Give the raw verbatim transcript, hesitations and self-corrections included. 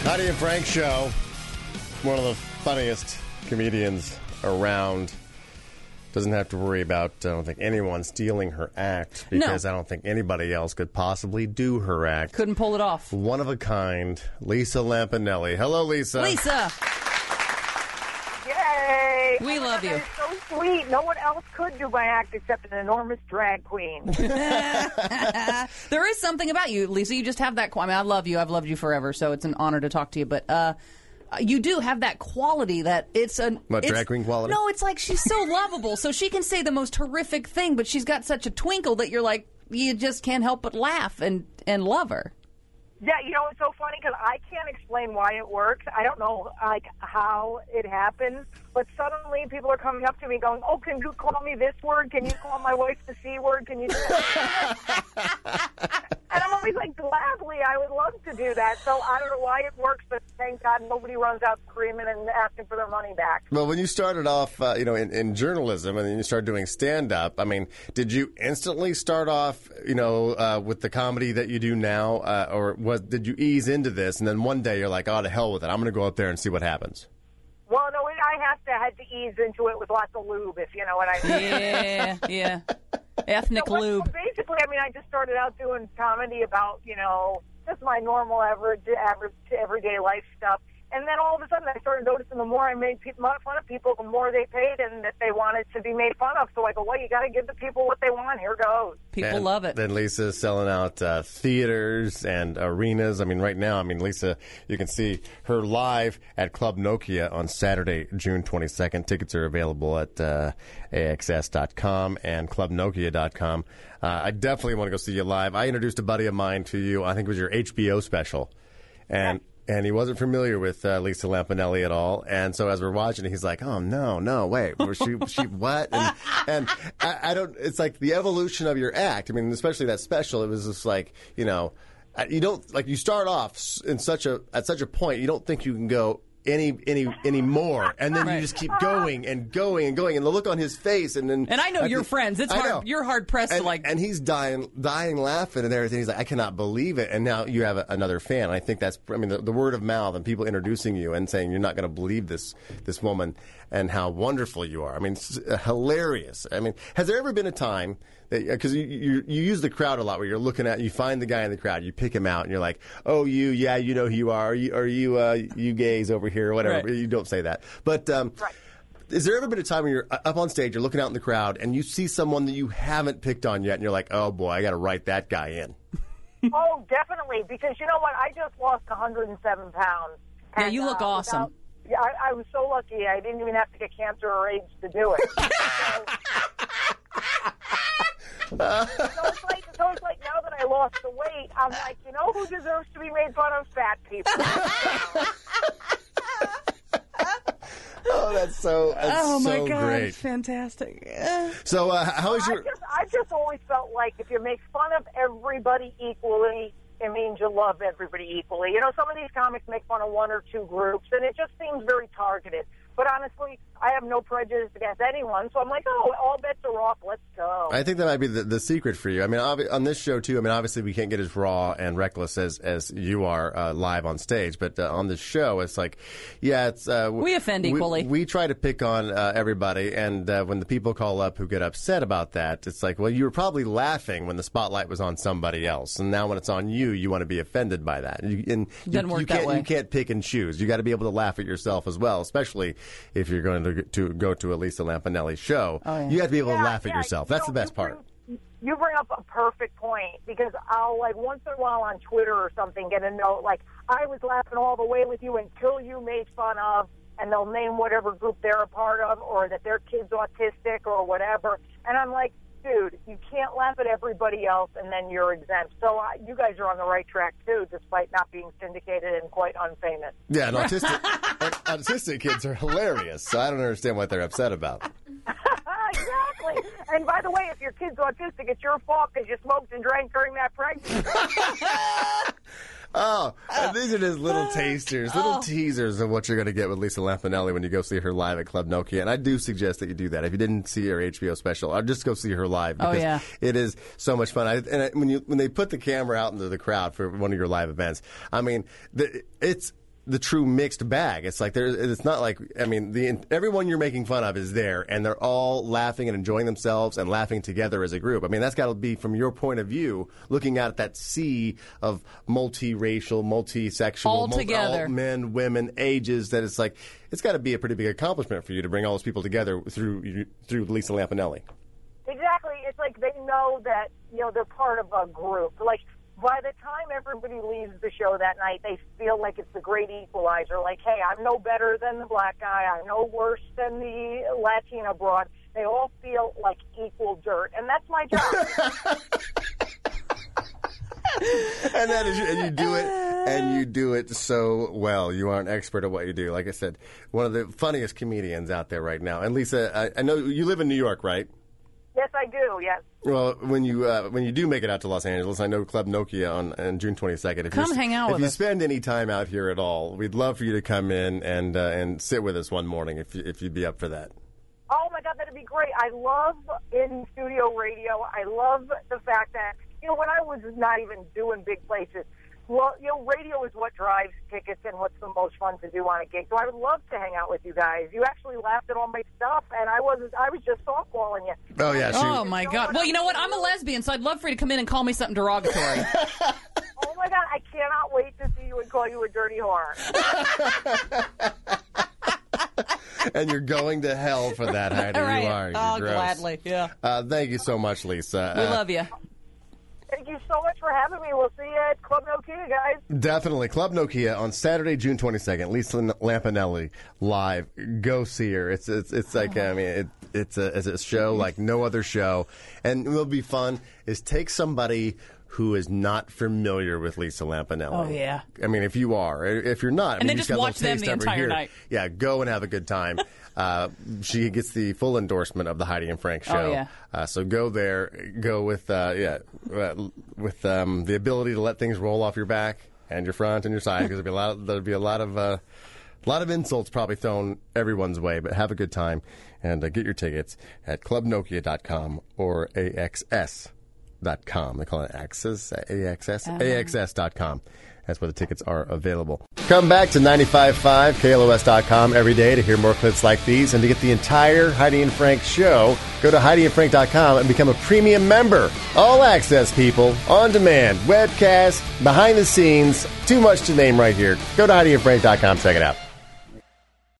Heidi and Frank Show. One of the funniest comedians around. Doesn't have to worry about, I don't think, anyone stealing her act because No. I don't think anybody else could possibly do her act. Couldn't pull it off. One of a kind, Lisa Lampanelli. Hello, Lisa. Lisa, Yay! we Oh my love God, you. that is so sweet. No one else could do my act except an enormous drag queen. There is something about you, Lisa. You just have that. I mean, I love you. I've loved you forever, so it's an honor to talk to you. But uh, you do have that quality that it's a What, it's, drag queen quality? No, it's like she's so lovable. So she can say the most horrific thing, but she's got such a twinkle that you're like you just can't help but laugh and and love her. Yeah, you know, it's so funny because I can't explain why it works. I don't know, like, how it happens. But suddenly people are coming up to me going, oh, can you call me this word? Can you call my wife the C word? Can you do that? And I'm always like, gladly, I would love to do that. So I don't know why it works, but thank God nobody runs out screaming and asking for their money back. Well, when you started off, uh, you know, in, in journalism and then you started doing stand-up, I mean, did you instantly start off, you know, uh, with the comedy that you do now? Uh, or was did you ease into this and then one day you're like, oh, to hell with it. I'm going to go out there and see what happens? Well, no, I have to had to ease into it with lots of lube, if you know what I mean. Yeah, yeah. Ethnic So what- lube. so basically, I mean, I just started out doing comedy about, you know, just my normal average, average everyday life stuff. And then all of a sudden I started noticing the more I made people, fun of people, the more they paid and that they wanted to be made fun of. So I go, well, you got to give the people what they want. Here goes. People And love it. Then Lisa's selling out uh, theaters and arenas. I mean, right now, I mean, Lisa, you can see her live at Club Nokia on Saturday, June twenty-second. Tickets are available at uh, A X S dot com and club nokia dot com. Uh, I definitely want to go see you live. I introduced a buddy of mine to you. I think it was your H B O special. And... And he wasn't familiar with uh, Lisa Lampanelli at all. And so as we're watching it, he's like, oh, no, no, wait. Was she, she what? And, and I, I don't, it's like the evolution of your act. I mean, especially that special, it was just like, you know, you don't, like you start off in such a, at such a point, you don't think you can go any, any, any more. And then Right. you just keep going and going and going. And the look on his face. And then. And I know at you're the- friends. It's I hard. know. You're hard pressed and, to like. and he's dying, dying laughing and everything. He's like, I cannot believe it. And now you have a, another fan. And I think that's, I mean, the, the word of mouth and people introducing you and saying you're not going to believe this, this woman and how wonderful you are. I mean, it's uh, hilarious. I mean, has there ever been a time that, because you, you, you use the crowd a lot where you're looking at, you find the guy in the crowd, you pick him out and you're like, oh, you, yeah, you know who you are. Are you, are you, uh, you gays over here or whatever. Right. You don't say that. But, um, Right. Has there ever been a time when you're up on stage, you're looking out in the crowd, and you see someone that you haven't picked on yet, and you're like, oh, boy, I got to write that guy in? Oh, definitely. Because you know what? I just lost one hundred seven pounds. Yeah, And, you look uh, awesome. without- yeah, I, I was so lucky. I didn't even have to get cancer or AIDS to do it. so, so it's like, so it's like now that I lost the weight, I'm like, you know who deserves to be made fun of? Fat people. Oh, that's so, that's Oh my so God! great. Fantastic. So, uh, how is I your... just, I just always felt like if you make fun of everybody equally, it means you love everybody equally. You know, some of these comics make fun of one or two groups, and it just seems very targeted. But honestly, I have no prejudice against anyone, so I'm like, oh, all bets are off. Let's go. I think that might be the, the secret for you. I mean, obvi- on this show, too, I mean, obviously we can't get as raw and reckless as, as you are uh, live on stage, but uh, on this show, it's like, yeah, it's... Uh, We offend equally. We, we try to pick on uh, everybody, and uh, when the people call up who get upset about that, it's like, well, you were probably laughing when the spotlight was on somebody else, and now when it's on you, you want to be offended by that. You, and you, Doesn't work you that can't, way. You can't pick and choose. You got to be able to laugh at yourself as well, especially if you're going to, to go to a Lisa Lampanelli show. Oh, yeah. You have to be able to Yeah, laugh at yeah, yourself. you That's know, the best you part. bring- You bring up a perfect point because I'll, like, once in a while on Twitter or something get a note, like, I was laughing all the way with you until you made fun of, and they'll name whatever group they're a part of or that their kid's autistic or whatever. And I'm like, dude, you can't laugh at everybody else and then you're exempt. So uh, you guys are on the right track, too, despite not being syndicated and quite unfamous. Yeah, and autistic, and autistic kids are hilarious, so I don't understand what they're upset about. Exactly. And by the way, if your kid's autistic, it's your fault because you smoked and drank during that pregnancy. Oh, and these are just little tasters, little Oh. teasers of what you're going to get with Lisa Lampanelli when you go see her live at Club Nokia. And I do suggest that you do that. If you didn't see her H B O special, I'll just go see her live Oh, because yeah. it is so much fun. I, and I, when you when they put the camera out into the crowd for one of your live events, I mean, the, it's the true mixed bag. It's like there. It's not like I mean, the everyone you're making fun of is there, and they're all laughing and enjoying themselves and laughing together as a group. I mean, that's got to be from your point of view, looking out at that sea of multiracial, multi-sexual, all multi, together, all men, women, ages. That it's like it's got to be a pretty big accomplishment for you to bring all those people together through through Lisa Lampanelli. Exactly. It's like they know that you know they're part of a group. Like. By the time everybody leaves the show that night, they feel like it's the great equalizer. Like, hey, I'm no better than the black guy. I'm no worse than the Latina broad. They all feel like equal dirt, and that's my job. and that is, and you do it, and you do it so well. You are an expert at what you do. Like I said, one of the funniest comedians out there right now. And Lisa, I, I know you live in New York, right? Yes, I do. Yes. Well, when you uh, when you do make it out to Los Angeles, I know Club Nokia on, on June twenty-second. If come hang out if with you us. spend any time out here at all, we'd love for you to come in and uh, and sit with us one morning if you, if you'd be up for that. Oh my God, that'd be great. I love in studio radio. I love the fact that you know when I was not even doing big places. Well, you know, radio is what drives tickets and what's the most fun to do on a gig. So I would love to hang out with you guys. You actually laughed at all my stuff, and I wasn't. I was just softballing you. Oh yeah. She, oh my God. Well, you know what? I'm a lesbian, so I'd love for you to come in and call me something derogatory. Oh my God, I cannot wait to see you and call you a dirty whore. And you're going to hell for that, Heidi. Right. You are. You're oh, gross. gladly. Yeah. Uh, thank you so much, Lisa. We uh, love you. Thank you so much for having me. We'll see you at Club Nokia, guys. Definitely. Club Nokia on Saturday, June twenty-second. Lisa Lampanelli live. Go see her. It's it's it's like, I mean, it, it's, a, it's a show like no other show. And what will be fun is take somebody who is not familiar with Lisa Lampanelli. Oh, yeah. I mean, if you are. If you're not, I and mean, then you just got watch a little them taste the of her entire here. night. Yeah, go and have a good time. Uh, she gets the full endorsement of the Heidi and Frank show. Oh, yeah. Uh, so go there. Go with uh, yeah, uh, with um, the ability to let things roll off your back and your front and your side, because there'll be a lot. Of, there'll be a lot of uh, a lot of insults probably thrown everyone's way. But have a good time and uh, get your tickets at club nokia dot com or A X S dot com. They call it Axis, A X S, uh-huh. A X S dot com. That's where the tickets are available. Come back to ninety-five point five K L O S dot com every day to hear more clips like these. And to get the entire Heidi and Frank show, go to Heidi and Frank dot com and become a premium member. All access, people, on demand, webcast, behind the scenes, too much to name right here. Go to Heidi and Frank dot com, check it out.